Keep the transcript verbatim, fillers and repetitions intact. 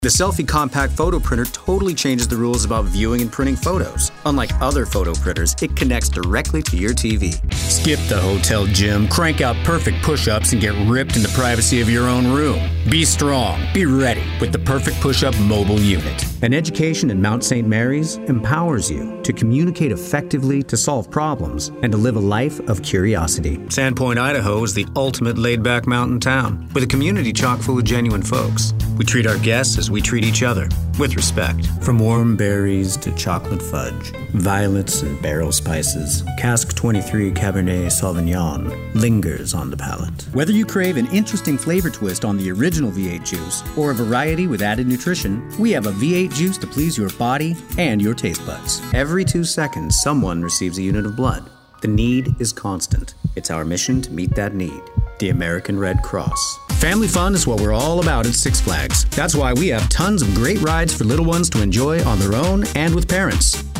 The Selfie Compact Photo Printer totally changes the rules about viewing and printing photos. Unlike other photo printers, it connects directly to your T V. Skip the hotel gym, crank out perfect push-ups, and get ripped in the privacy of your own room. Be strong, be ready with the Perfect Push-Up Mobile Unit. An education in Mount Saint Mary's empowers you to communicate effectively, to solve problems, and to live a life of curiosity. Sandpoint, Idaho is the ultimate laid-back mountain town with a community chock full of genuine folks. We treat our guests as we treat each other, with respect. From warm berries to chocolate fudge, violets and barrel spices, Cask twenty-three Cabernet Sauvignon lingers on the palate. Whether you crave an interesting flavor twist on the original V eight juice or a variety with added nutrition, we have a V eight juice to please your body and your taste buds. Every two seconds, someone receives a unit of blood. The need is constant. It's our mission to meet that need. The American Red Cross. Family fun is what we're all about at Six Flags. That's why we have tons of great rides for little ones to enjoy on their own and with parents.